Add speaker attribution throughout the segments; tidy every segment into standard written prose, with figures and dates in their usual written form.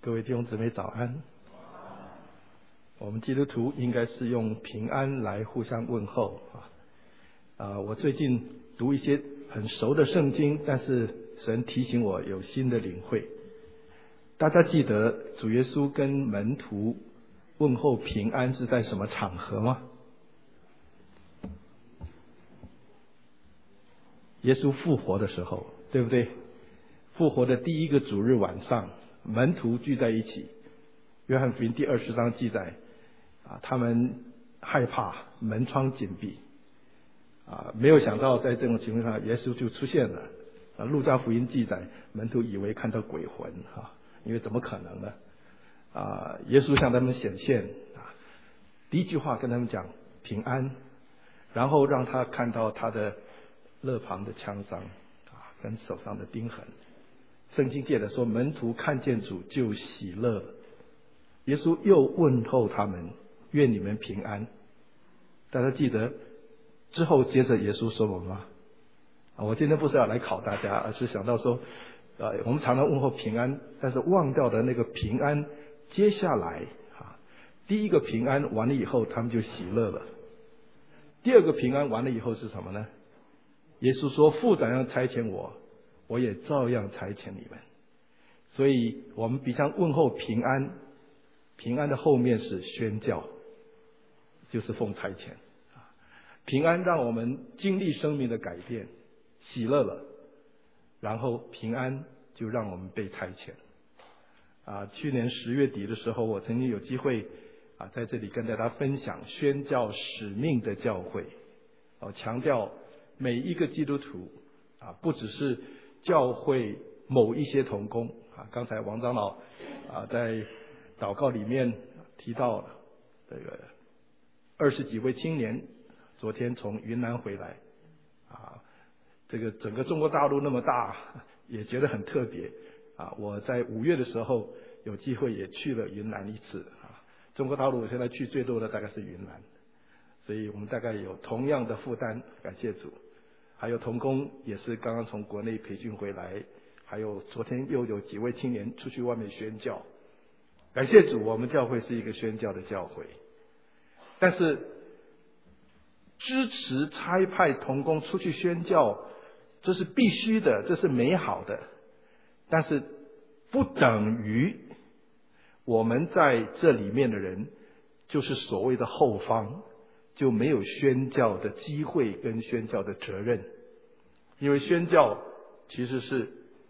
Speaker 1: 各位弟兄姊妹早安。我们基督徒应该是用平安来互相问候我最近读一些很熟的圣经，但是神提醒我有新的领会。大家记得主耶稣跟门徒问候平安是在什么场合吗？耶稣复活的时候，对不对？复活的第一个主日晚上，门徒聚在一起。约翰福音第20章记载他们害怕，门窗紧闭没有想到在这种情况下耶稣就出现了路加福音记载门徒以为看到鬼魂因为怎么可能呢耶稣向他们显现第一句话跟他们讲平安，然后让他看到他的肋旁的枪伤跟手上的钉痕。圣经记得说门徒看见主就喜乐了。耶稣又问候他们，愿你们平安。大家记得之后接着耶稣说什么吗？我今天不是要来考大家，而是想到说我们常常问候平安，但是忘掉的那个平安，接下来第一个平安完了以后他们就喜乐了。第二个平安完了以后是什么呢？耶稣说父怎样差遣我，我也照样差遣你们。所以我们彼此问候平安，平安的后面是宣教，就是奉差遣。平安让我们经历生命的改变，喜乐了，然后平安就让我们被差遣。去年10月底的时候，我曾经有机会在这里跟大家分享宣教使命的教会，强调每一个基督徒不只是教会某一些同工刚才王长老在祷告里面提到这个20几位青年昨天从云南回来这个整个中国大陆那么大，也觉得很特别我在5月的时候有机会也去了云南一次中国大陆现在去最多的大概是云南，所以我们大概有同样的负担，感谢主。还有同工也是刚刚从国内培训回来，还有昨天又有几位青年出去外面宣教，感谢主，我们教会是一个宣教的教会。但是支持差派同工出去宣教，这是必须的，这是美好的，但是不等于我们在这里面的人就是所谓的后方就没有宣教的机会跟宣教的责任。因为宣教其实是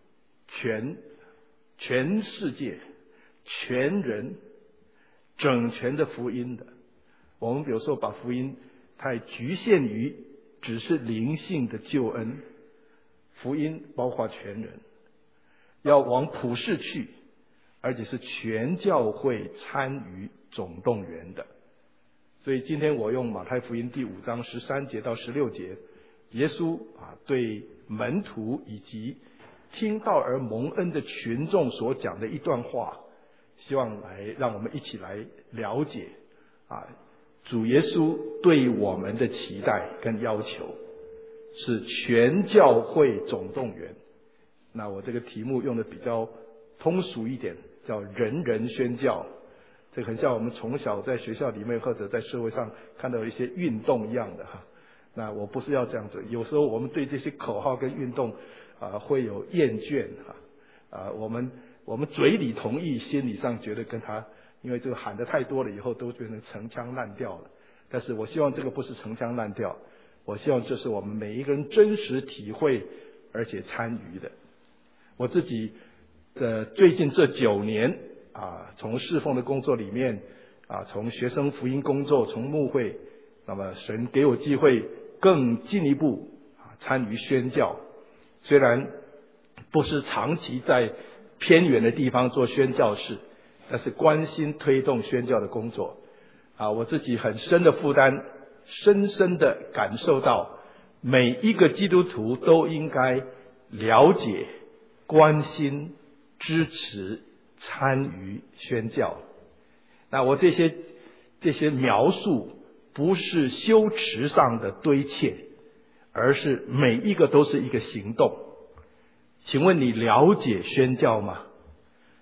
Speaker 1: 全世界全人整全的福音的。我们比如说把福音太局限于只是灵性的救恩，福音包括全人，要往普世去，而且是全教会参与总动员的。所以今天我用马太福音第5章13节到16节，耶稣对门徒以及听到而蒙恩的群众所讲的一段话，希望让我们一起来了解主耶稣对我们的期待跟要求是全教会总动员。那我这个题目用的比较通俗一点，叫人人宣教。这个很像我们从小在学校里面或者在社会上看到一些运动一样的那我不是要这样子，有时候我们对这些口号跟运动会有厌倦我们嘴里同意，心理上觉得跟他因为这个喊得太多了以后都变成陈腔滥调了。但是我希望这个不是陈腔滥调，我希望这是我们每一个人真实体会而且参与的。我自己最近这9年从侍奉的工作里面从学生福音工作，从牧会，那么神给我机会更进一步参与宣教。虽然不是长期在偏远的地方做宣教士，但是关心推动宣教的工作我自己很深的负担，深深的感受到每一个基督徒都应该了解、关心、支持、参与宣教。那我这些描述不是修辞上的堆砌，而是每一个都是一个行动。请问你了解宣教吗？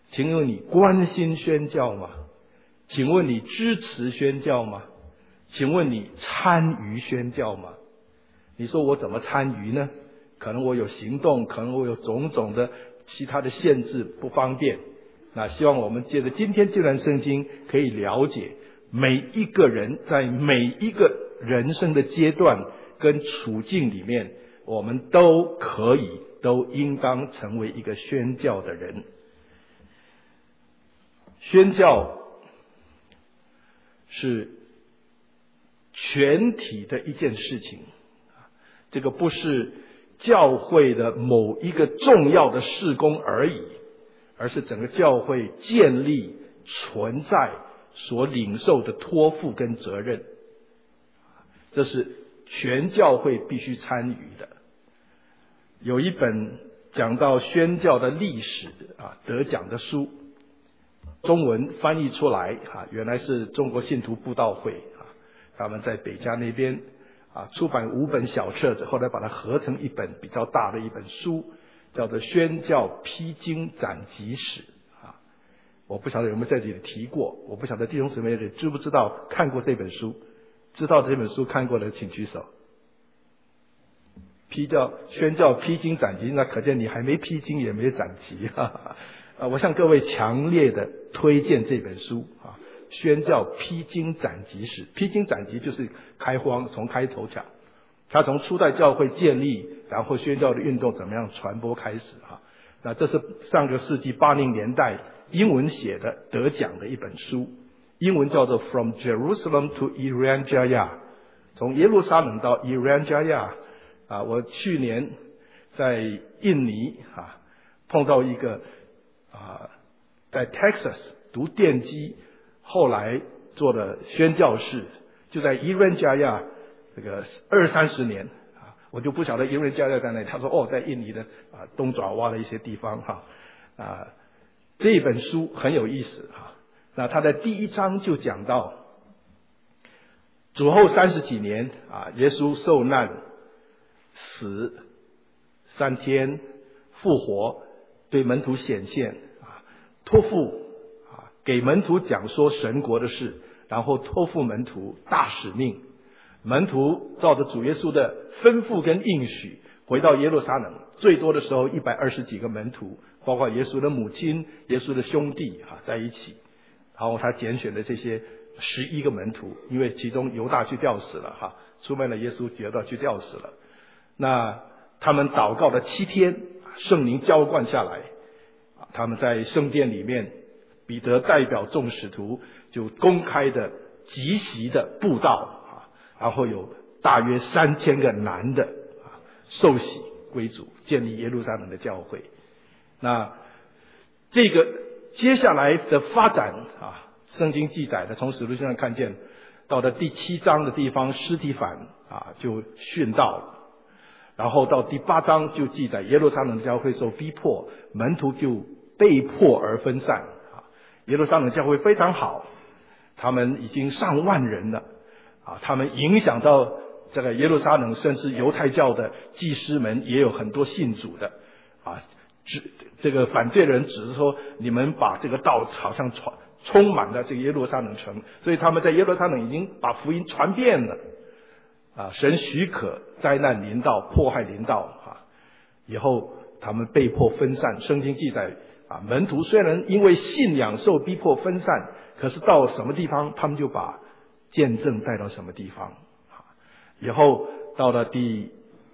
Speaker 1: 请问你关心宣教吗？请问你支持宣教吗？请问你参与宣教吗？你说我怎么参与呢？可能我有行动，可能我有种种的其他的限制不方便。那希望我们借着今天这段圣经可以了解，每一个人在每一个人生的阶段跟处境里面，我们都应当成为一个宣教的人。宣教是全体的一件事情，这个不是教会的某一个重要的事工而已，而是整个教会建立存在所领受的托付跟责任，这是全教会必须参与的。有一本讲到宣教的历史得奖的书，中文翻译出来原来是中国信徒布道会他们在北加那边出版5本小册子，后来把它合成一本比较大的一本书，叫做《宣教披荆斩棘史》我不晓得有没有在这里提过，我不晓得弟兄姊妹知不知道看过这本书？知道这本书看过的请举手。宣教披荆斩棘，那可见你还没披荆也没斩棘我向各位强烈的推荐这本书宣教披荆斩棘史。披荆斩棘就是开荒，从开头讲，他从初代教会建立，然后宣教的运动怎么样传播开始那这是上个世纪80年代英文写的得奖的一本书，英文叫做 From Jerusalem to Irian Jaya， 从耶路撒冷到 Irian Jaya我去年在印尼碰到一个在 Texas 读电机，后来做了宣教士，就在 Irian Jaya 这个20-30年我就不晓得 Irian Jaya 在哪里。他说在印尼的东爪哇的一些地方这一本书很有意思那他的第1章就讲到主后30几年耶稣受难死3天复活，对门徒显现托付给门徒讲说神国的事，然后托付门徒大使命。门徒照着主耶稣的吩咐跟应许回到耶路撒冷，最多的时候120几个门徒，包括耶稣的母亲、耶稣的兄弟在一起。然后他拣选的这些11个门徒，因为其中犹大去吊死了出卖了耶稣，犹大去吊死了。那他们祷告了7天，圣灵浇灌下来他们在圣殿里面，彼得代表众使徒就公开的集席的布道然后有大约3000个男的受洗归主，建立耶路撒冷的教会。那这个接下来的发展圣经记载的，从使徒行传看见，到了第7章的地方，司提反就殉道了。然后到第8章就记载耶路撒冷教会受逼迫，门徒就被迫而分散耶路撒冷教会非常好，他们已经上万人了他们影响到这个耶路撒冷，甚至犹太教的祭司们也有很多信主的这个反对人只是说你们把这个道好像充满了这个耶路撒冷城，所以他们在耶路撒冷已经把福音传遍了神许可灾难临到，迫害临到以后他们被迫分散。圣经记载门徒虽然因为信仰受逼迫分散，可是到什么地方他们就把见证带到什么地方以后到了第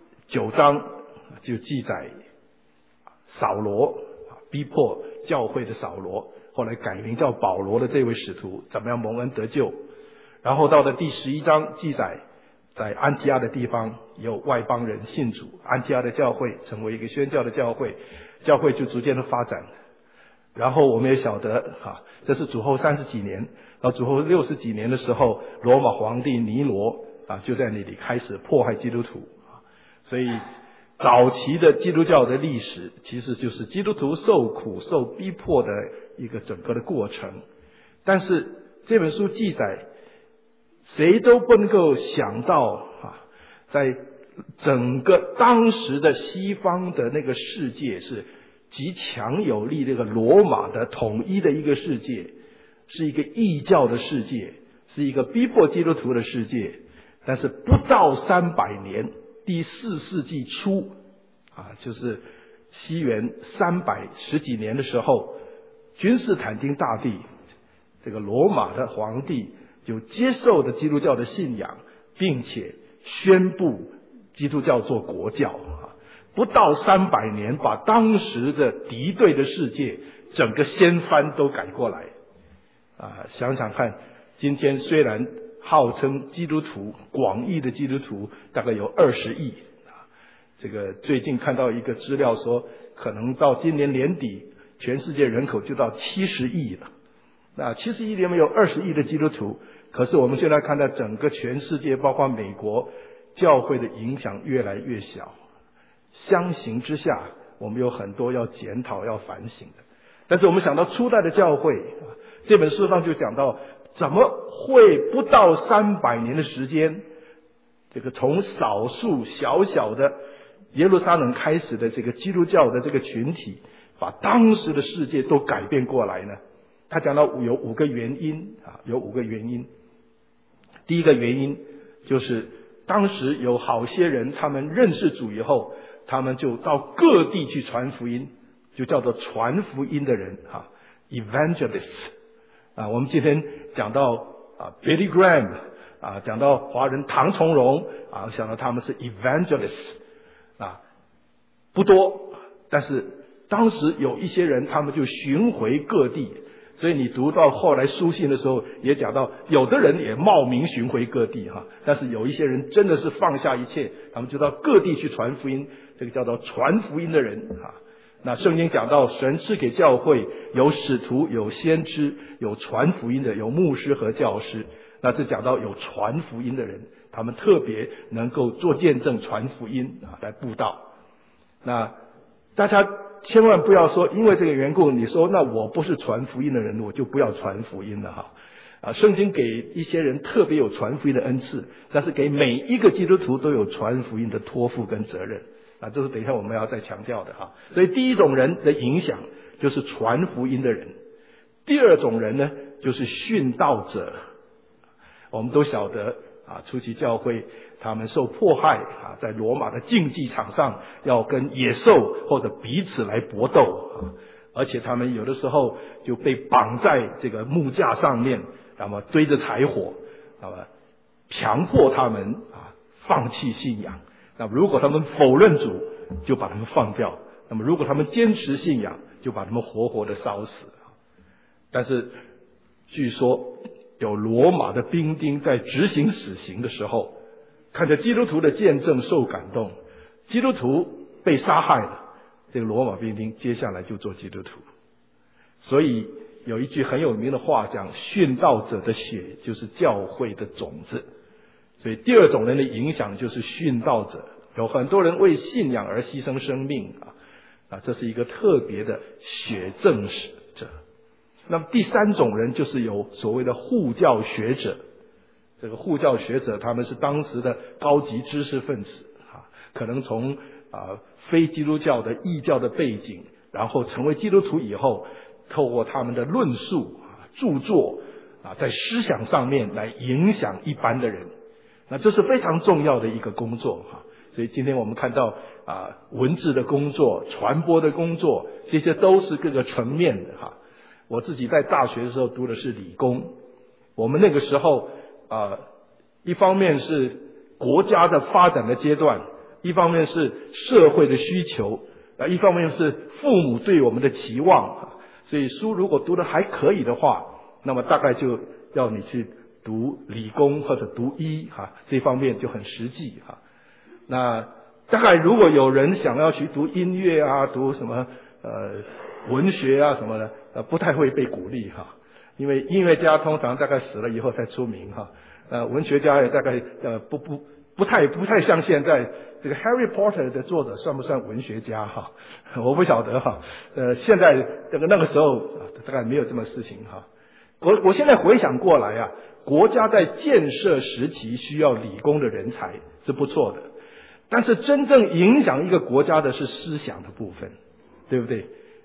Speaker 1: 9章就记载扫罗逼迫教会的扫罗，后来改名叫保罗的这位使徒怎么样蒙恩得救。然后到了第11章记载在安提阿的地方有外邦人信主，安提阿的教会成为一个宣教的教会，教会就逐渐的发展。然后我们也晓得这是主后30几年，到主后60几年的时候，罗马皇帝尼罗就在那里开始迫害基督徒所以早期的基督教的历史其实就是基督徒受苦受逼迫的一个整个的过程。但是这本书记载，谁都不能够想到在整个当时的西方的那个世界是极强有力这个罗马的统一的一个世界，是一个异教的世界，是一个逼迫基督徒的世界。但是不到300年，第4世纪初就是西元310几年的时候，君士坦丁大帝这个罗马的皇帝就接受了基督教的信仰，并且宣布基督教做国教不到300年，把当时的敌对的世界整个掀翻都改过来想想看，今天虽然号称基督徒广义的基督徒大概有20亿这个最近看到一个资料说，可能到今年年底全世界人口就到70亿了。那70亿里面有20亿的基督徒，可是我们现在看到整个全世界包括美国教会的影响越来越小，相形之下我们有很多要检讨要反省的。但是我们想到初代的教会这本书上就讲到，怎么会不到300年的时间，这个从少数小小的耶路撒冷开始的这个基督教的这个群体，把当时的世界都改变过来呢？他讲到有5个原因有5个原因。第一个原因就是当时有好些人，他们认识主以后，他们就到各地去传福音，就叫做传福音的人evangelists 我们今天讲到Billy Graham讲到华人唐从容想到他们是 evangelists不多，但是当时有一些人他们就巡回各地，所以你读到后来书信的时候也讲到，有的人也冒名巡回各地但是有一些人真的是放下一切，他们就到各地去传福音，这个叫做传福音的人那圣经讲到，神赐给教会有使徒，有先知，有传福音的，有牧师和教师。那这讲到有传福音的人，他们特别能够做见证传福音来布道。那大家千万不要说因为这个缘故，你说那我不是传福音的人，我就不要传福音了圣经给一些人特别有传福音的恩赐，但是给每一个基督徒都有传福音的托付跟责任这是等一下我们要再强调的所以第一种人的影响就是传福音的人。第二种人呢，就是殉道者。我们都晓得初期教会他们受迫害在罗马的竞技场上要跟野兽或者彼此来搏斗而且他们有的时候就被绑在这个木架上面，那么堆着柴火，那么强迫他们放弃信仰。那么如果他们否认主，就把他们放掉；那么如果他们坚持信仰，就把他们活活的烧死。但是据说有罗马的兵丁在执行死刑的时候，看着基督徒的见证受感动，基督徒被杀害了，这个罗马兵丁接下来就做基督徒。所以有一句很有名的话讲，殉道者的血就是教会的种子。所以第二种人的影响就是殉道者，有很多人为信仰而牺牲生命这是一个特别的血证者。那么第三种人就是有所谓的护教学者。这个护教学者他们是当时的高级知识分子可能从非基督教的异教的背景，然后成为基督徒以后，透过他们的论述著作在思想上面来影响一般的人。那这是非常重要的一个工作所以今天我们看到文字的工作、传播的工作，这些都是各个层面的我自己在大学的时候读的是理工，我们那个时候一方面是国家的发展的阶段，一方面是社会的需求一方面是父母对我们的期望所以书如果读得还可以的话，那么大概就要你去读理工或者读医这方面就很实际那大概如果有人想要去读音乐读什么文学什么的不太会被鼓励因为音乐家通常大概死了以后才出名文学家也大概不太像现在这个 Harry Potter 的作者算不算文学家我不晓得现在那个时候大概没有这么事情我现在回想过来国家在建设时期需要理工的人才是不错的，但是真正影响一个国家的是思想的部分，对不对？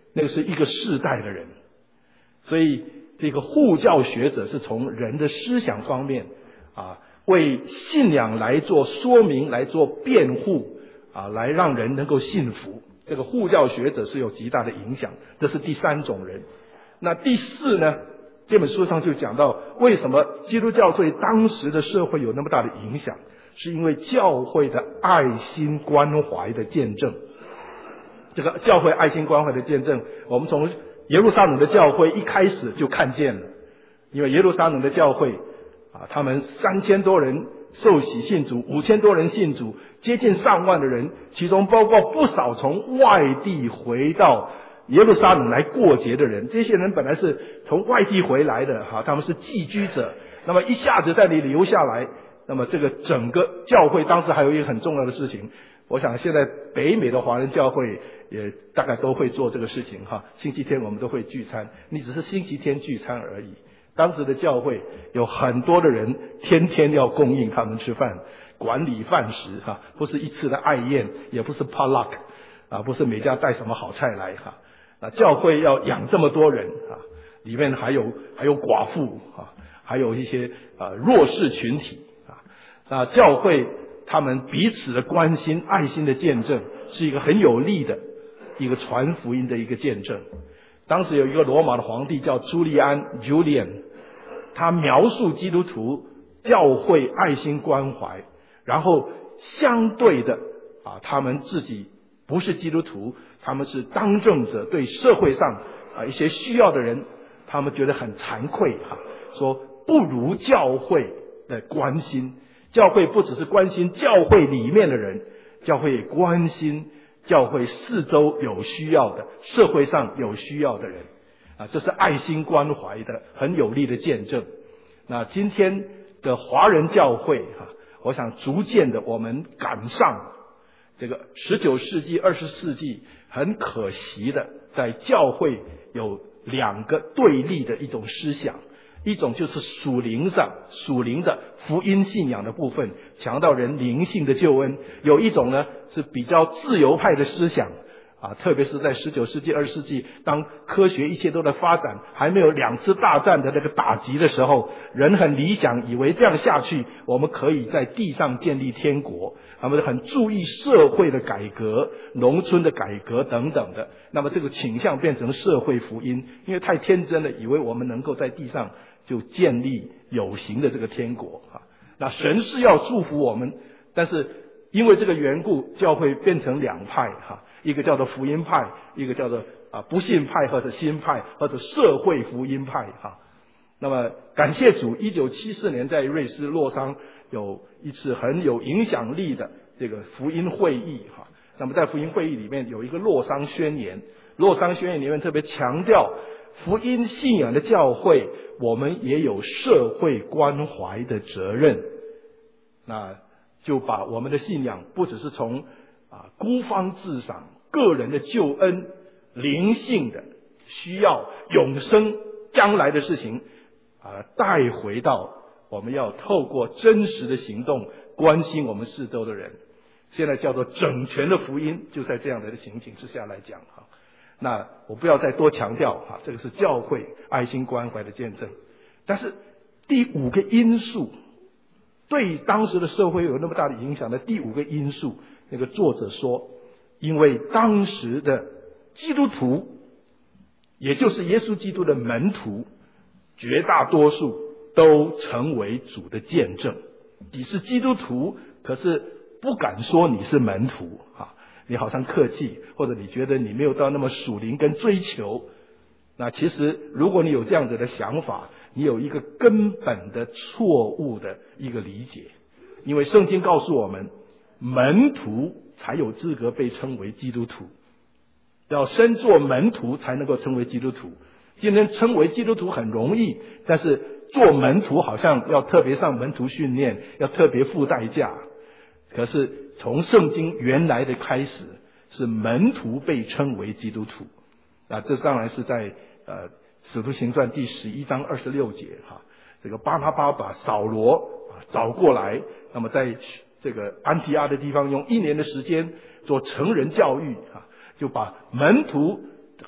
Speaker 1: 那个是一个世代的人。所以这个护教学者是从人的思想方面为信仰来做说明，来做辩护来让人能够信服。这个护教学者是有极大的影响，这是第三种人。那第四呢，这本书上就讲到为什么基督教对当时的社会有那么大的影响，是因为教会的爱心关怀的见证。这个教会爱心关怀的见证，我们从耶路撒冷的教会一开始就看见了。因为耶路撒冷的教会他们3000多人受洗信主，5000多人信主，接近上万的人，其中包括不少从外地回到耶路撒冷来过节的人。这些人本来是从外地回来的他们是寄居者，那么一下子在那里留下来，那么这个整个教会当时还有一个很重要的事情，我想现在北美的华人教会也大概都会做这个事情星期天我们都会聚餐，你只是星期天聚餐而已。当时的教会有很多的人天天要供应他们吃饭，管理饭食不是一次的爱宴，也不是 potluck不是每家带什么好菜来教会要养这么多人里面还有寡妇还有一些弱势群体教会他们彼此的关心爱心的见证，是一个很有力的一个传福音的一个见证。当时有一个罗马的皇帝叫朱利安 Julian， 他描述基督徒教会爱心关怀，然后相对的他们自己不是基督徒，他们是当政者，对社会上一些需要的人，他们觉得很惭愧说不如教会的关心。教会不只是关心教会里面的人，教会也关心教会四周有需要的，社会上有需要的人这是爱心关怀的很有力的见证。那今天的华人教会我想逐渐的我们赶上这个19世纪20世纪很可惜的，在教会有2个对立的一种思想，一种就是属灵的福音信仰的部分，强调人灵性的救恩；有一种呢是比较自由派的思想特别是在19世纪20世纪，当科学一切都在发展，还没有2次大战的那个打击的时候，人很理想，以为这样下去我们可以在地上建立天国，他们很注意社会的改革，农村的改革等等的。那么这个倾向变成社会福音，因为太天真了，以为我们能够在地上就建立有形的这个天国那神是要祝福我们，但是因为这个缘故，教会变成2派一个叫做福音派，一个叫做不信派或者新派或者社会福音派那么感谢主，1974年在瑞士洛桑有一次很有影响力的这个福音会议那么在福音会议里面有一个洛桑宣言，洛桑宣言里面特别强调福音信仰的教会，我们也有社会关怀的责任。那就把我们的信仰不只是从孤芳自赏个人的救恩灵性的需要永生将来的事情带回到我们要透过真实的行动关心我们四周的人。现在叫做整全的福音，就在这样的情形之下来讲那我不要再多强调这个是教会爱心关怀的见证。但是第5个因素，对当时的社会有那么大的影响的第5个因素，那个作者说，因为当时的基督徒，也就是耶稣基督的门徒，绝大多数都成为主的见证。你是基督徒，可是不敢说你是门徒你好像客气，或者你觉得你没有到那么属灵跟追求。那其实如果你有这样子的想法，你有一个根本的错误的一个理解。因为圣经告诉我们，门徒才有资格被称为基督徒，要身做门徒才能够称为基督徒。今天称为基督徒很容易，但是做门徒好像要特别上门徒训练，要特别付代价。可是从圣经原来的开始，是门徒被称为基督徒这当然是在使徒行传第11章26节这个巴拿巴把扫罗找过来，那么在这个安提阿的地方用1年的时间做成人教育就把门徒这个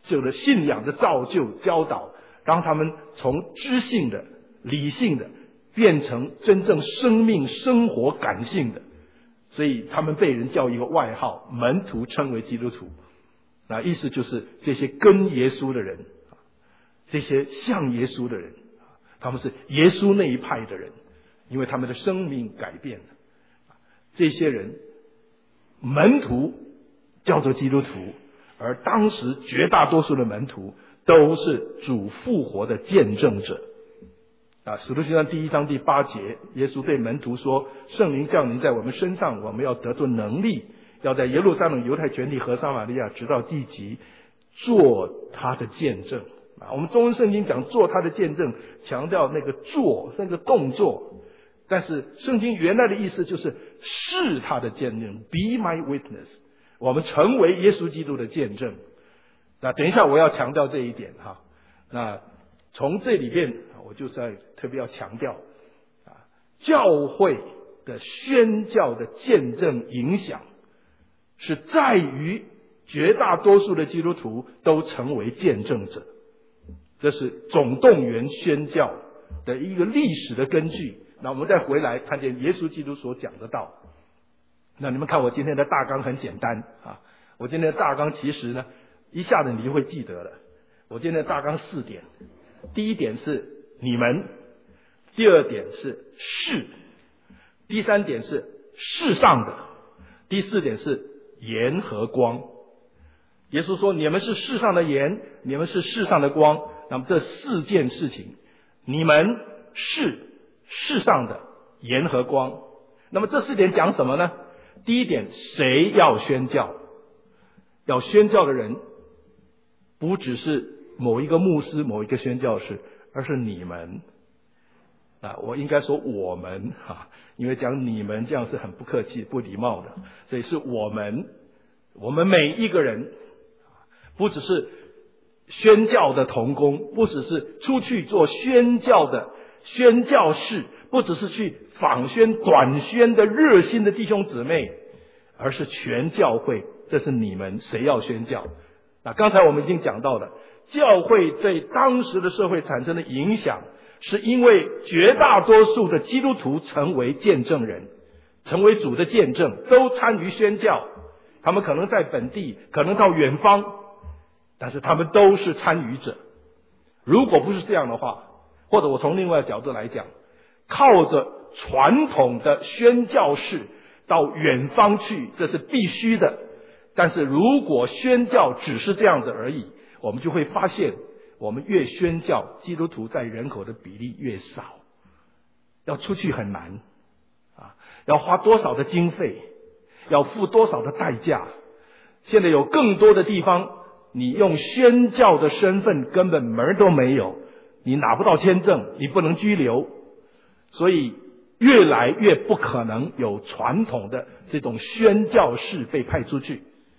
Speaker 1: 这个信仰的造就教导，让他们从知性的理性的变成真正生命生活感性的，所以他们被人叫一个外号，门徒称为基督徒。那意思就是这些跟耶稣的人，这些像耶稣的人，他们是耶稣那一派的人，因为他们的生命改变了。这些人门徒叫做基督徒，而当时绝大多数的门徒都是主复活的见证者。使徒行传第1章第8节，耶稣对门徒说，圣灵降临在我们身上，我们要得着能力，要在耶路撒冷、犹太全地和撒玛利亚直到地极做他的见证。我们中文圣经讲做他的见证，强调那个做那个动作，但是圣经原来的意思就是是他的见证， be my witness， 我们成为耶稣基督的见证。那等一下我要强调这一点哈。那从这里边我就在特别要强调教会的宣教的见证影响是在于绝大多数的基督徒都成为见证者，这是总动员宣教的一个历史的根据。那我们再回来看见耶稣基督所讲的道。那你们看我今天的大纲很简单我今天的大纲其实呢一下子你就会记得了。我今天的大纲4点，第一点是你们，第二点是世，第三点是世上的，第四点是盐和光。耶稣说你们是世上的盐，你们是世上的光。那么这4件事情，你们是世上的盐和光。那么这4点讲什么呢？第一点，谁要宣教？要宣教的人不只是某一个牧师某一个宣教士，而是你们我应该说我们因为讲你们这样是很不客气不礼貌的，所以是我们每一个人，不只是宣教的同工，不只是出去做宣教的宣教士，不只是去访宣短宣的热心的弟兄姊妹，而是全教会。这是你们谁要宣教。那刚才我们已经讲到了，教会对当时的社会产生的影响，是因为绝大多数的基督徒成为见证人，成为主的见证，都参与宣教。他们可能在本地，可能到远方，但是他们都是参与者。如果不是这样的话，或者我从另外的角度来讲，靠着传统的宣教士到远方去，这是必须的。但是如果宣教只是这样子而已，我们就会发现，我们越宣教，基督徒在人口的比例越少，要出去很难要花多少的经费，要付多少的代价。现在有更多的地方，你用宣教的身份根本门都没有，你拿不到签证，你不能居留，所以越来越不可能有传统的这种宣教士被派出去，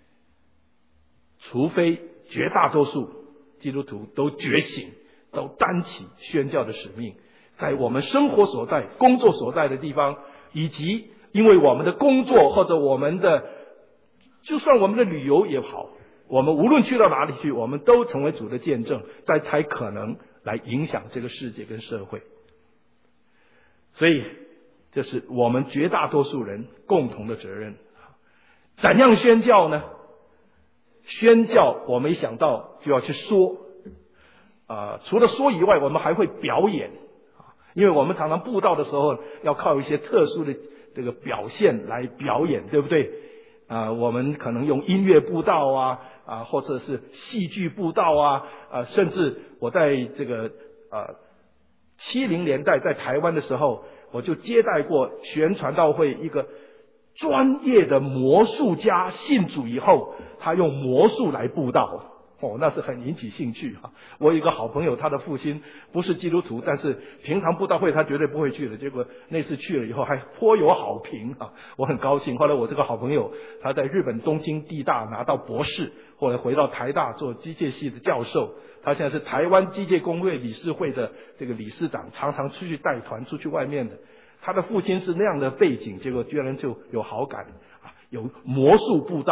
Speaker 1: 除非绝大多数基督徒都觉醒，都担起宣教的使命，在我们生活所在、工作所在的地方，以及因为我们的工作或者我们的，就算我们的旅游也好，我们无论去到哪里去，我们都成为主的见证，才可能来影响这个世界跟社会。所以这是我们绝大多数人共同的责任。怎样宣教呢？宣教我们一想到就要去说除了说以外，我们还会表演因为我们常常布道的时候要靠一些特殊的这个表现来表演，对不对我们可能用音乐布道或者是戏剧布道甚至我在这个70年代在台湾的时候，我就接待过全传道会一个专业的魔术家，信主以后他用魔术来布道那是很引起兴趣我有一个好朋友，他的父亲不是基督徒，但是平常布道会他绝对不会去的，结果那次去了以后还颇有好评我很高兴。后来我这个好朋友他在日本东京地大拿到博士，后来回到台大做机械系的教授，他现在是台湾机械工会理事会的这个理事长，常常出去带团出去外面的。他的父亲是那样的背景，结果居然就有好感有魔术布道，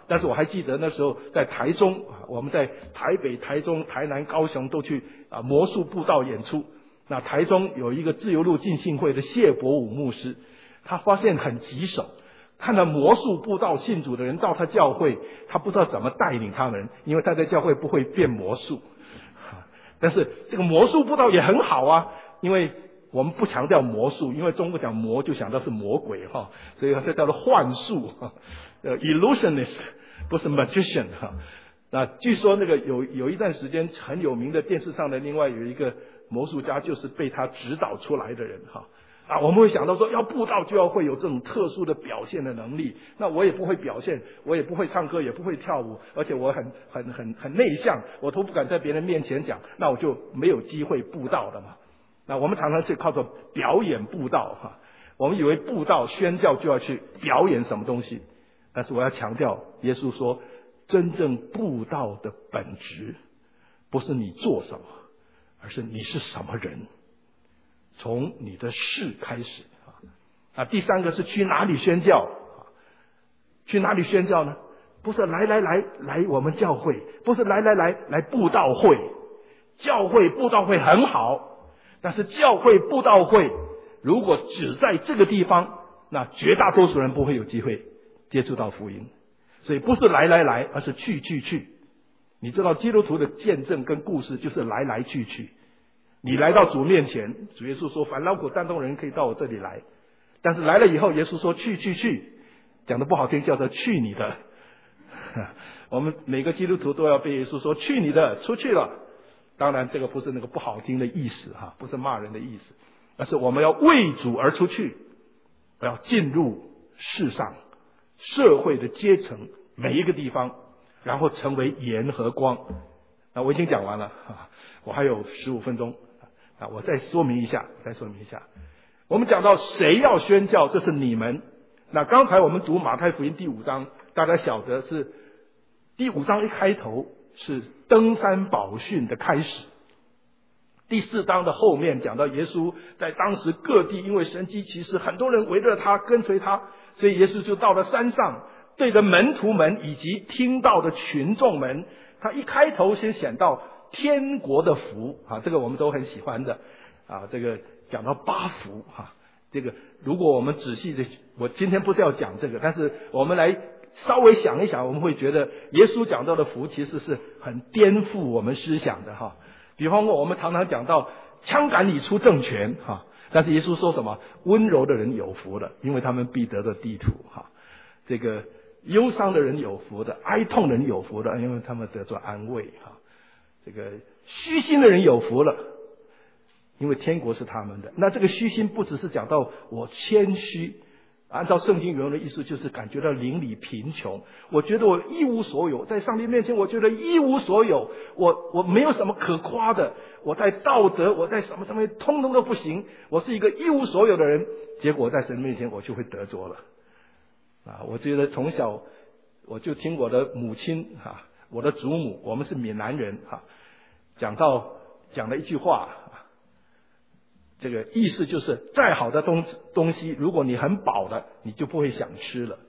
Speaker 1: 但是我还记得那时候在台中，我们在台北、台中、台南、高雄都去魔术布道演出。那台中有一个自由路浸信会的谢伯武牧师，他发现很棘手，看到魔术布道信主的人到他教会，他不知道怎么带领他们，因为他在教会不会变魔术。但是这个魔术布道也很好啊，因为我们不强调魔术，因为中国讲魔就想到是魔鬼所以这叫做幻术illusionist 不是 magician 那据说那个有一段时间很有名的电视上的另外有一个魔术家，就是被他指导出来的人我们会想到说要布道就要会有这种特殊的表现的能力，那我也不会表现，我也不会唱歌，也不会跳舞，而且我很内向，我都不敢在别人面前讲，那我就没有机会布道的嘛。那我们常常是靠着表演布道我们以为布道宣教就要去表演什么东西，但是我要强调，耶稣说真正布道的本质不是你做什么，而是你是什么人，从你的事开始第三个是去哪里宣教去哪里宣教呢？不是来我们教会，不是来布道会，教会布道会很好，但是教会布道会如果只在这个地方，那绝大多数人不会有机会接触到福音。所以不是来，而是去。你知道基督徒的见证跟故事就是来去。你来到主面前，主耶稣说凡劳苦担重的人可以到我这里来，但是来了以后，耶稣说去，讲的不好听叫做去你的我们每个基督徒都要被耶稣说去你的，出去了。当然这个不是那个不好听的意思不是骂人的意思，而是我们要为主而出去，要进入世上社会的阶层每一个地方，然后成为盐和光。那我已经讲完了我还有15分钟我再说明一下。我们讲到谁要宣教，这是你们。那刚才我们读马太福音第5章，大家晓得是第5章一开头是登山宝训的开始，第4章的后面讲到耶稣在当时各地因为神迹奇事，很多人围着他跟随他，所以耶稣就到了山上，对着门徒们以及听到的群众们，他一开头先显到天国的福这个我们都很喜欢的这个讲到8福这个如果我们仔细的，我今天不是要讲这个，但是我们来稍微想一想，我们会觉得耶稣讲到的福其实是很颠覆我们思想的比方说我们常常讲到枪杆里出政权但是耶稣说什么？温柔的人有福了，因为他们必得的地土这个忧伤的人有福的，哀痛的人有福的，因为他们得着安慰这个虚心的人有福了，因为天国是他们的。那这个虚心不只是讲到我谦虚，按照圣经原文的意思就是感觉到邻里贫穷，我觉得我一无所有，在上帝面前我觉得一无所有，我没有什么可夸的，我在道德我在什么上面通通都不行，我是一个一无所有的人，结果在神面前我就会得着了我觉得从小我就听我的母亲我的祖母，我们是闽南人讲了一句话这个意思就是再好的东西如果你很饱了，你就不会想吃了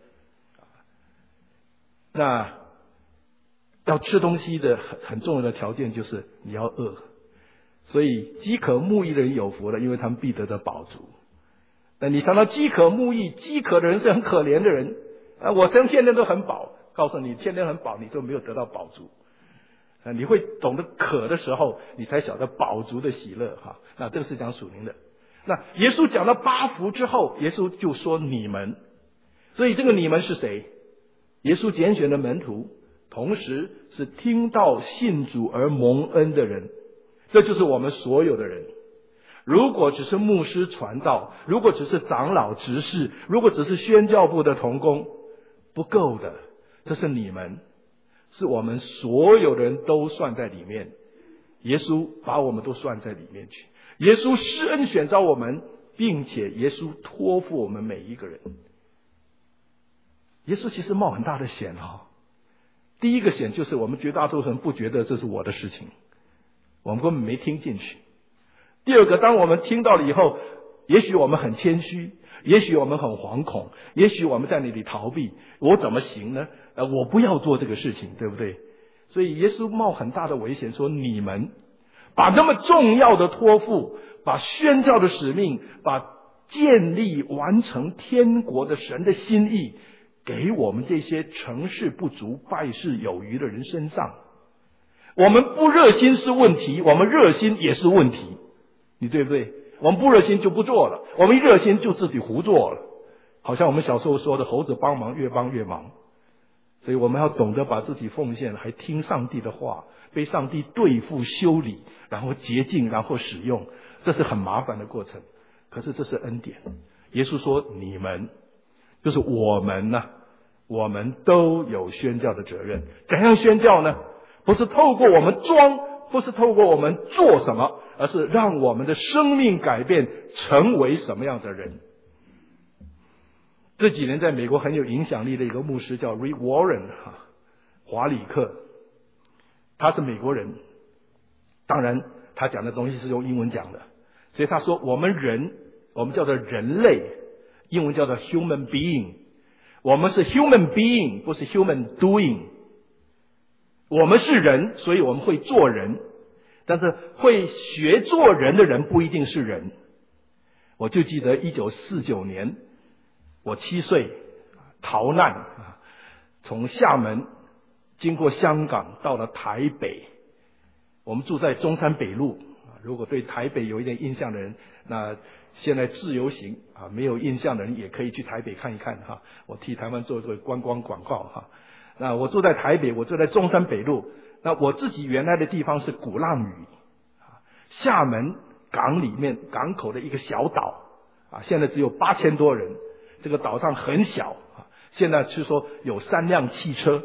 Speaker 1: 那要吃东西的很重要的条件就是你要饿，所以饥渴慕义的人有福了，因为他们必得的饱足。那你想到饥渴慕义，饥渴的人是很可怜的人我天天都很饱，告诉你天天很饱，你都没有得到饱足你会懂得渴的时候，你才晓得饱足的喜乐那这个是讲属灵的。那耶稣讲到8福之后，耶稣就说你们，所以这个你们是谁？耶稣拣选的门徒，同时是听到信主而蒙恩的人，这就是我们所有的人。如果只是牧师传道，如果只是长老执事，如果只是宣教部的同工，不够的，这是你们，是我们所有的人都算在里面。耶稣把我们都算在里面去，耶稣施恩选召我们，并且耶稣托付我们每一个人。耶稣其实冒很大的险第一个险就是我们绝大多数人不觉得这是我的事情，我们根本没听进去。第二个，当我们听到了以后，也许我们很谦虚，也许我们很惶恐，也许我们在那里逃避，我怎么行呢我不要做这个事情，对不对？所以耶稣冒很大的危险说，你们把那么重要的托付，把宣教的使命，把建立完成天国的神的心意给我们这些成事不足败事有余的人身上。我们不热心是问题，我们热心也是问题，你对不对？我们不热心就不做了，我们一热心就自己胡做了，好像我们小时候说的猴子帮忙越帮越忙。所以我们要懂得把自己奉献，还听上帝的话，被上帝对付修理，然后洁净，然后使用，这是很麻烦的过程。可是这是恩典。耶稣说你们就是我们呢，我们都有宣教的责任。怎样宣教呢？不是透过我们装，不是透过我们做什么，而是让我们的生命改变，成为什么样的人。这几年在美国很有影响力的一个牧师叫 Rick Warren 华里克，他是美国人，当然他讲的东西是用英文讲的，所以他说我们叫做人类，英文叫做 human being， 我们是 human being， 不是 human doing。我们是人，所以我们会做人，但是会学做人的人不一定是人。我就记得1949年我7岁逃难，从厦门经过香港到了台北，我们住在中山北路。如果对台北有一点印象的人，那现在自由行没有印象的人也可以去台北看一看哈。我替台湾做观光广告哈。那我住在台北，我住在中山北路。那我自己原来的地方是鼓浪屿，厦门港里面港口的一个小岛现在只有8000多人。这个岛上很小现在是说有3辆汽车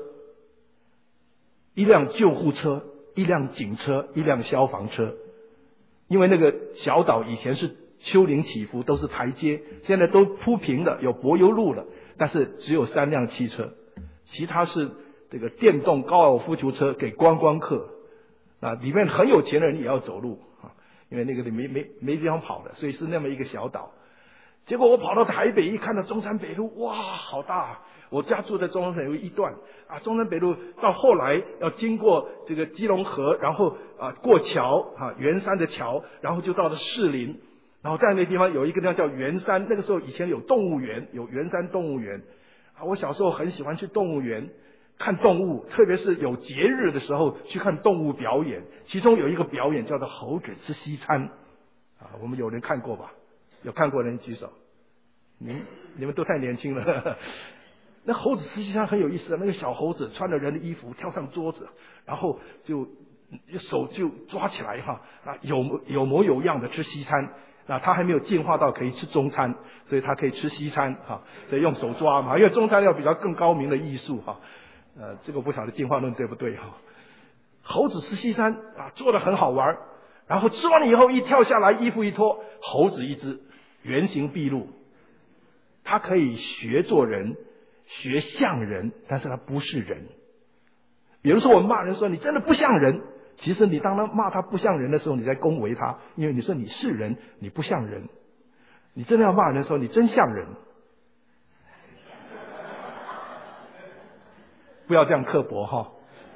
Speaker 1: ，1辆救护车，1辆警车，1辆消防车。因为那个小岛以前是丘陵起伏，都是台阶，现在都铺平了，有柏油路了，但是只有3辆汽车，其他是这个电动高尔夫球车给观光客。里面很有钱的人也要走路因为那个里没地方跑的，所以是那么一个小岛。结果我跑到台北，一看到中山北路，哇，好大！我家住在中山北路一段中山北路到后来要经过这个基隆河，然后过桥圆山的桥，然后就到了士林，然后在那地方有一个地方叫圆山，那个时候以前有动物园，有圆山动物园我小时候很喜欢去动物园看动物，特别是有节日的时候去看动物表演，其中有一个表演叫做猴子吃西餐我们有人看过吧？有看过的人举手。你们都太年轻了那猴子吃西餐很有意思那个小猴子穿着人的衣服跳上桌子，然后就手就抓起来有模有样的吃西餐。他还没有进化到可以吃中餐，所以他可以吃西餐所以用手抓嘛，因为中餐要比较更高明的艺术这个不晓得进化论对不对猴子吃西餐做得很好玩，然后吃完了以后一跳下来，衣服一脱，猴子一只，原形毕露。他可以学做人，学像人，但是他不是人。比如说我们骂人说你真的不像人，其实你当他骂他不像人的时候，你在恭维他，因为你说你是人，你不像人。你真的要骂人的时候，你真像人。不要这样刻薄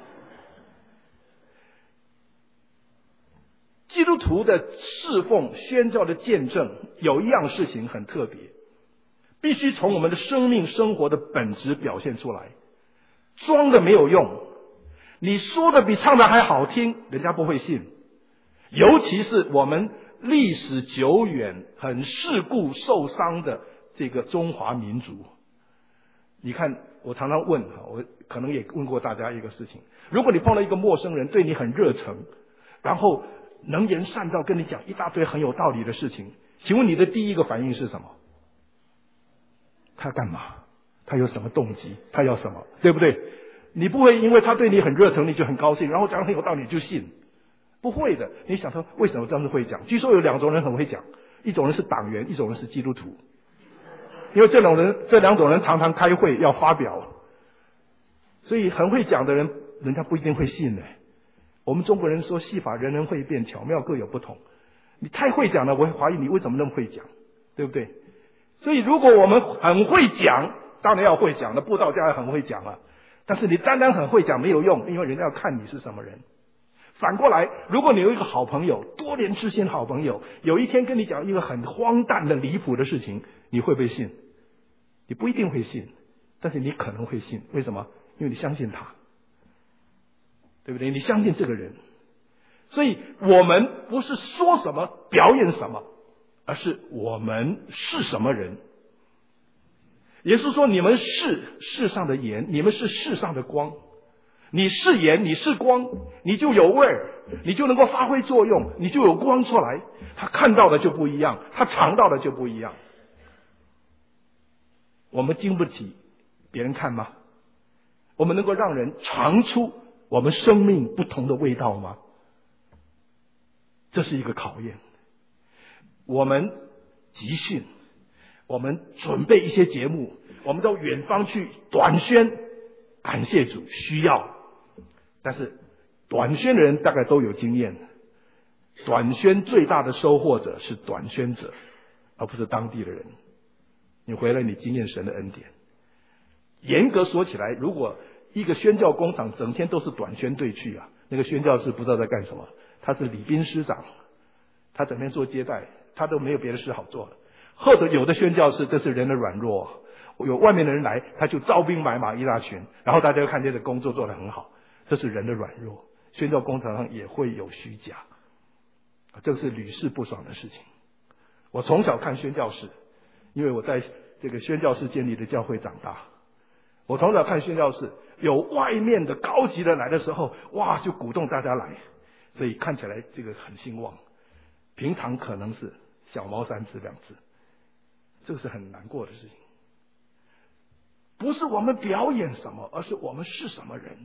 Speaker 1: 基督徒的侍奉宣教的见证有一样事情很特别，必须从我们的生命生活的本质表现出来，装的没有用，你说的比唱的还好听，人家不会信。尤其是我们历史久远很世故受伤的这个中华民族。你看我常常问我可能也问过大家一个事情，如果你碰到一个陌生人对你很热诚，然后能言善道跟你讲一大堆很有道理的事情，请问你的第一个反应是什么？他干嘛？他有什么动机？他要什么？对不对？你不会因为他对你很热诚你就很高兴，然后讲很有道理就信，不会的。你想说为什么这样子会讲？据说有2种人很会讲，一种人是党员，一种人是基督徒。因为这2种人常常开会要发表，所以很会讲的人人家不一定会信的。我们中国人说戏法人人会变，巧妙各有不同。你太会讲了，我会怀疑你为什么那么会讲，对不对？所以如果我们很会讲，当然要会讲的，布道家也很会讲但是你单单很会讲没有用，因为人家要看你是什么人。反过来，如果你有一个好朋友，多年知心好朋友，有一天跟你讲一个很荒诞的离谱的事情，你会不会信？你不一定会信，但是你可能会信。为什么？因为你相信他，对不对？你相信这个人。所以我们不是说什么表演什么，而是我们是什么人。也就是说，你们是世上的盐，你们是世上的光。你是盐，你是光，你就有味儿，你就能够发挥作用，你就有光出来。他看到的就不一样，他尝到的就不一样。我们经不起别人看吗？我们能够让人尝出我们生命不同的味道吗？这是一个考验。我们集训，我们准备一些节目，我们到远方去短宣，感谢主，需要。但是短宣的人大概都有经验，短宣最大的收获者是短宣者，而不是当地的人。你回来你经验神的恩典。严格说起来，如果一个宣教工厂整天都是短宣队去啊，那个宣教士不知道在干什么。他是礼宾师长，他整天做接待，他都没有别的事好做了。或者有的宣教士，这是人的软弱，有外面的人来，他就招兵买马一大群，然后大家就看见这工作做得很好，这是人的软弱。宣教工厂上也会有虚假，这是屡试不爽的事情。我从小看宣教士，因为我在这个宣教士建立的教会长大，我从小看宣教士，有外面的高级的来的时候，哇，就鼓动大家来，所以看起来这个很兴旺。平常可能是小毛3只2只，这个是很难过的事情。不是我们表演什么，而是我们是什么人。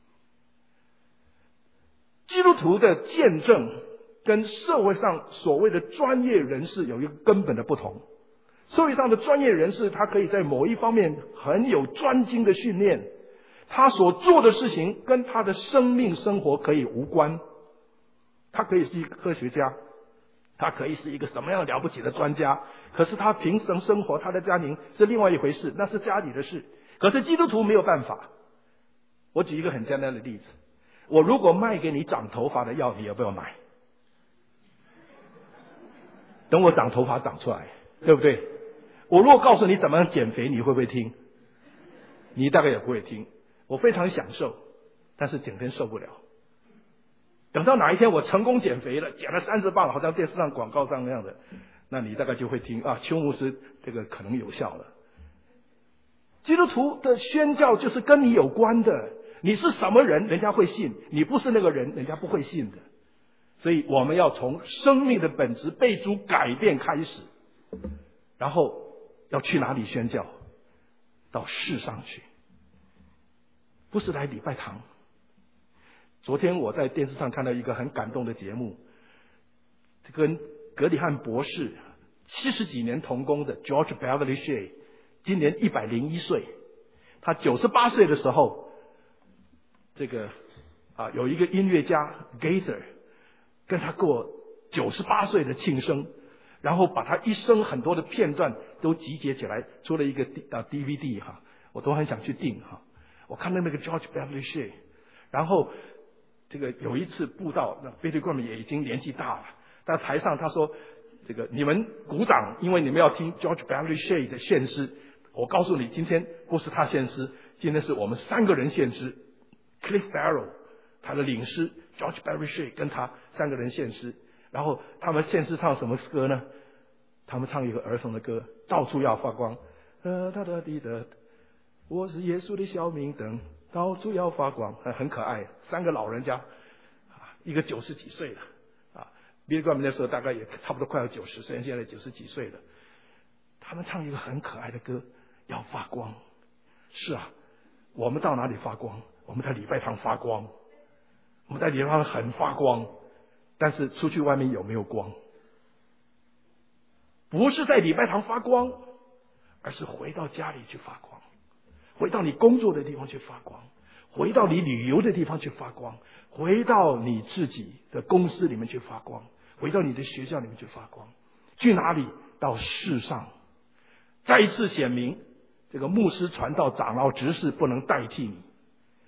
Speaker 1: 基督徒的见证跟社会上所谓的专业人士有一个根本的不同。社会上的专业人士，他可以在某一方面很有专精的训练，他所做的事情跟他的生命生活可以无关。他可以是一个科学家，他可以是一个什么样了不起的专家，可是他平时生活，他的家庭是另外一回事，那是家里的事。可是基督徒没有办法。我举一个很简单的例子，我如果卖给你长头发的药，你要不要买？等我长头发长出来，对不对？我如果告诉你怎么样减肥，你会不会听？你大概也不会听。我非常享受，但是整天受不了。等到哪一天我成功减肥了，减了30磅，好像电视上广告上那样的，那你大概就会听啊，邱牧师这个可能有效了。基督徒的宣教就是跟你有关的，你是什么人，人家会信；你不是那个人，人家不会信的。所以我们要从生命的本质被主改变开始，然后要去哪里宣教？到世上去，不是来礼拜堂。昨天我在电视上看到一个很感动的节目，跟格里汉博士70几年同工的 George Beverly Shea， 今年101岁。他98岁的时候，这个有一个音乐家 Gaither 跟他过98岁的庆生，然后把他一生很多的片段都集结起来，出了一个DVD 哈，我都很想去订哈。我看到那个 George Beverly Shea， 然后这个有一次布道，那 Billy Graham 也已经年纪大了，在台上他说：“这个你们鼓掌，因为你们要听 George Beverly Shea 的献诗。我告诉你，今天不是他献诗，今天是我们3个人献诗 ，Cliff Barrow 他的领诗 George Beverly Shea 跟他3个人献诗。然后他们献诗唱什么歌呢？他们唱一个儿童的歌，到处要发光。我是耶稣的小明灯，到处要发光，很可爱。3个老人家，一个90几岁了，Billy Graham 那时候大概也差不多快要90岁，现在90几岁了。他们唱一个很可爱的歌，要发光。是啊，我们到哪里发光？我们在礼拜堂发光，我们在礼拜堂很发光，但是出去外面有没有光？不是在礼拜堂发光，而是回到家里去发光，回到你工作的地方去发光，回到你旅游的地方去发光，回到你自己的公司里面去发光，回到你的学校里面去发光。去哪里？到世上。再一次显明，这个牧师、传道、长老、执事不能代替你，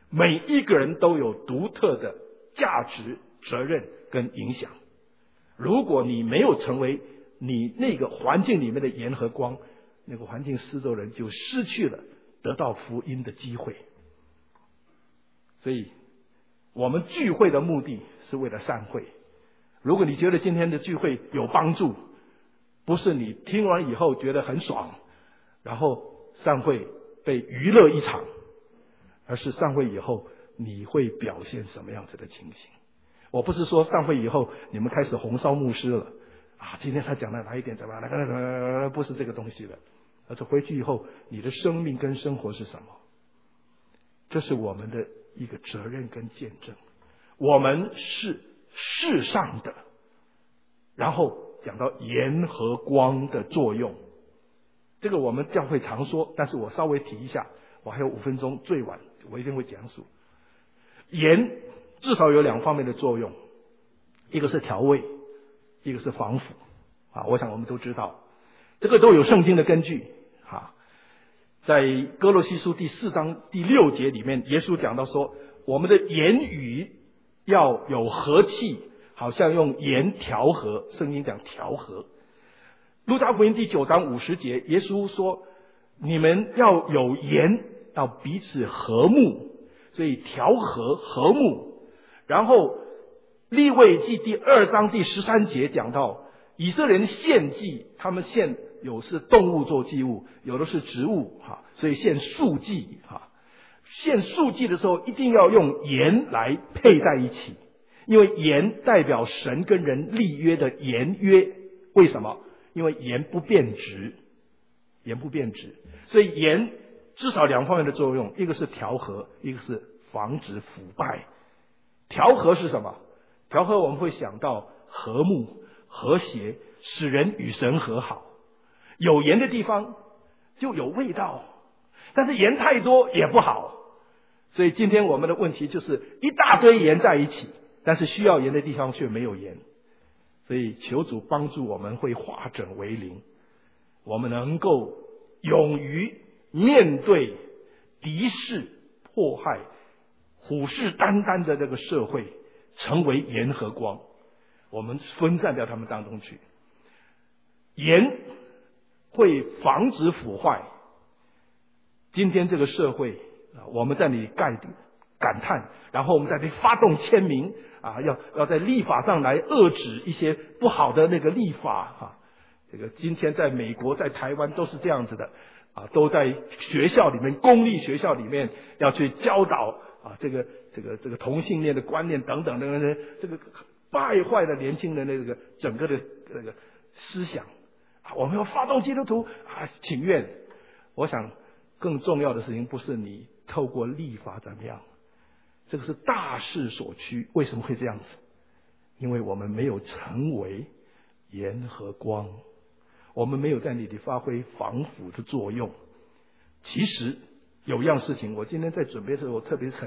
Speaker 1: 每一个人都有独特的价值、责任跟影响。如果你没有成为你那个环境里面的盐和光，那个环境四周人就失去了得到福音的机会。所以我们聚会的目的是为了散会。如果你觉得今天的聚会有帮助，不是你听完以后觉得很爽，然后散会被娱乐一场，而是散会以后你会表现什么样子的情形。我不是说散会以后你们开始红烧牧师了啊，今天他讲的哪一点怎么样，不是这个东西的，而是回去以后你的生命跟生活是什么。这是我们的一个责任跟见证。我们是世上的，然后讲到盐和光的作用，这个我们教会常说，但是我稍微提一下，我还有5分钟，最晚我一定会讲述。盐至少有2方面的作用，一个是调味，一个是防腐啊。我想我们都知道，这个都有圣经的根据啊。在哥罗西书第4章第6节里面，耶稣讲到说，我们的言语要有和气，好像用盐调和，圣经讲调和。路加福音第9章50节，耶稣说，你们要有盐，要彼此和睦，所以调和和睦。然后利未记第2章第13节讲到，以色列人献祭，他们献有是动物做祭物，有的是植物哈，所以献素祭哈。献素祭的时候一定要用盐来配在一起，因为盐代表神跟人立约的盐约。为什么？因为盐不变质，盐不变质，所以盐至少2方面的作用，一个是调和，一个是防止腐败。调和是什么？调和我们会想到和睦、和谐，使人与神和好。有盐的地方就有味道，但是盐太多也不好。所以今天我们的问题就是一大堆盐在一起，但是需要盐的地方却没有盐。所以求主帮助我们会化整为零，我们能够勇于面对敌视、迫害、虎视眈眈的这个社会，成为盐和光，我们分散到他们当中去。盐会防止腐坏。今天这个社会我们在那里感叹，然后我们在那里发动签名啊，要在立法上来遏制一些不好的那个立法啊。这个今天在美国、在台湾都是这样子的啊，都在学校里面，公立学校里面要去教导啊，这个同性恋的观念等等的，这个败坏了年轻人的这个整个的这个思想啊。我们要发动基督徒啊，请愿。我想更重要的事情不是你透过立法怎么样，这个是大势所趋。为什么会这样子？因为我们没有成为盐和光，我们没有在那里发挥防腐的作用。其实有样事情，我今天在准备的时候，我特别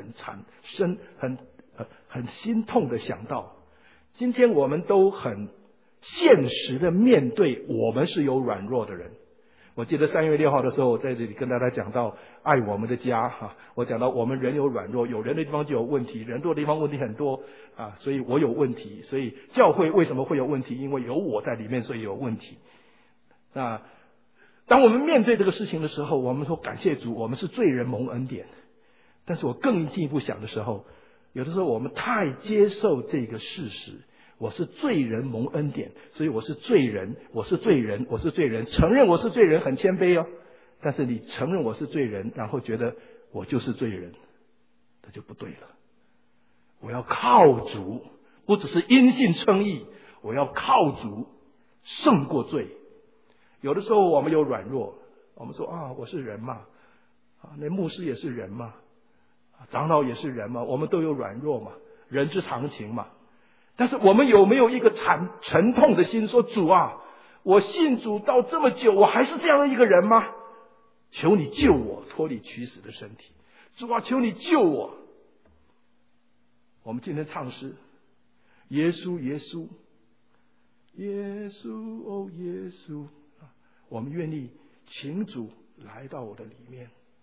Speaker 1: 很心痛的想到，今天我们都很现实的面对，我们是有软弱的人。我记得3月6号的时候，我在这里跟大家讲到爱我们的家哈，我讲到我们人有软弱，有人的地方就有问题，人多的地方问题很多啊，所以我有问题，所以教会为什么会有问题？因为有我在里面，所以有问题。那当我们面对这个事情的时候，我们说感谢主，我们是罪人蒙恩典。但是我更进一步想的时候，有的时候我们太接受这个事实，我是罪人蒙恩典，所以我是罪人，我是罪人，我是罪人，承认我是罪人很谦卑哦。但是你承认我是罪人，然后觉得我就是罪人，这就不对了。我要靠主，不只是因信称义，我要靠主胜过罪。有的时候我们有软弱，我们说啊，我是人嘛，啊，那牧师也是人嘛，长老也是人嘛，我们都有软弱嘛，人之常情嘛。但是我们有没有一个沉痛的心，说主啊，我信主到这么久，我还是这样的一个人吗？求你救我脱离取死的身体，主啊，求你救我。我们今天唱诗，耶稣耶稣耶稣哦耶稣，我们愿意请主来到我的里面，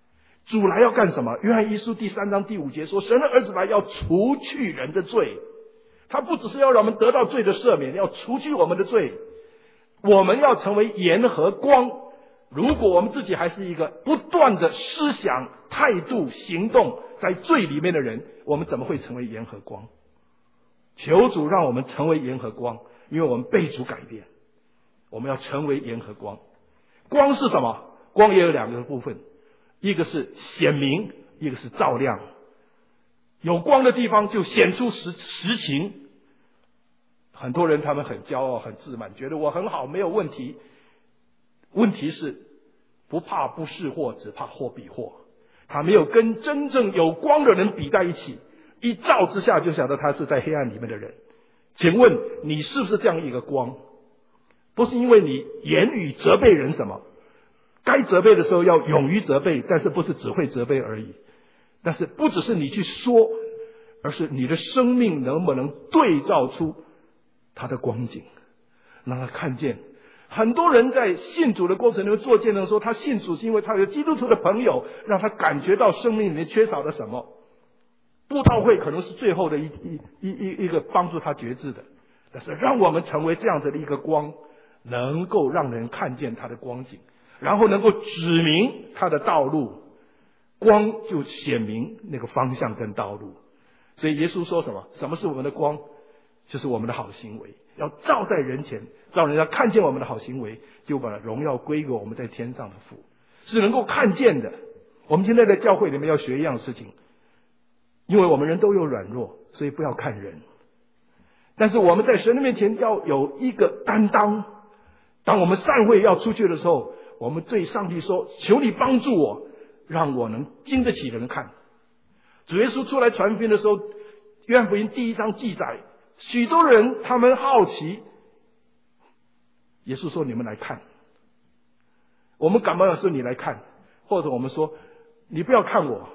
Speaker 1: 主来要干什么？约翰一书第3章第5节说，神的儿子来要除去人的罪。他不只是要让我们得到罪的赦免，要除去我们的罪。我们要成为盐和光。如果我们自己还是一个不断的思想、态度、行动在罪里面的人，我们怎么会成为盐和光？求主让我们成为盐和光，因为我们被主改变，我们要成为盐和光。光是什么？光也有2个部分，一个是显明，一个是照亮。有光的地方就显出实情。很多人他们很骄傲、很自满，觉得我很好，没有问题。问题是不怕不是货，只怕货比货。他没有跟真正有光的人比在一起，一照之下就晓得他是在黑暗里面的人。请问你是不是这样一个光？不是因为你言语责备人什么，该责备的时候要勇于责备，但是不是只会责备而已。但是不只是你去说，而是你的生命能不能对照出他的光景，让他看见。很多人在信主的过程中做见证说，他信主是因为他有基督徒的朋友，让他感觉到生命里面缺少了什么。布道会可能是最后的一个帮助他觉知的，但是让我们成为这样子的一个光，能够让人看见他的光景，然后能够指明他的道路，光就显明那个方向跟道路。所以耶稣说什么？什么是我们的光？就是我们的好行为，要照在人前，让人家看见我们的好行为，就把荣耀归给我们在天上的父，是能够看见的。我们现在在教会里面要学一样事情，因为我们人都有软弱，所以不要看人。但是我们在神的面前要有一个担当。当我们散会要出去的时候，我们对上帝说，求你帮助我，让我能经得起人看。主耶稣出来传福音的时候，约翰福音第1章记载，许多人他们好奇，耶稣说你们来看。我们感冒的时候你来看，或者我们说你不要看我。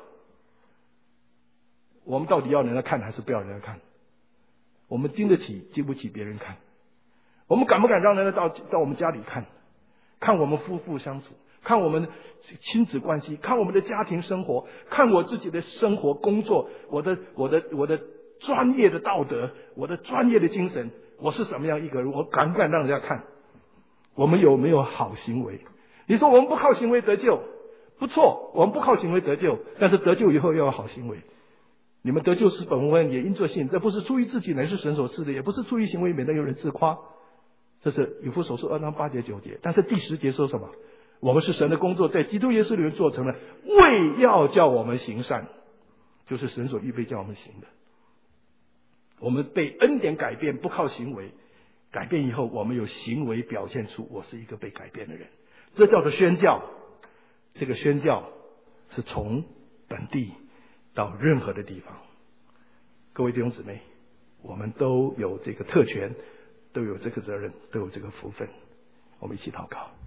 Speaker 1: 我们到底要人家看还是不要人家看？我们经得起经不起别人看？我们敢不敢让人家到我们家里看？看我们夫妇相处，看我们亲子关系，看我们的家庭生活，看我自己的生活工作，我的专业的道德，我的专业的精神，我是什么样一个人？我敢不敢让人家看？我们有没有好行为？你说我们不靠行为得救，不错，我们不靠行为得救，但是得救以后要有好行为。你们得救是本无恩，也因着信，这不是出于自己，乃是神所赐的，也不是出于行为，免得有人自夸。这是以弗所书2章8节9节。但是第10节说什么？我们是神的工作，在基督耶稣里面做成了，为要叫我们行善，就是神所预备叫我们行的。我们被恩典改变，不靠行为，改变以后我们有行为表现出我是一个被改变的人，这叫做宣教。这个宣教是从本地到任何的地方。各位弟兄姊妹，我们都有这个特权，都有这个责任，都有这个福分。我们一起祷告。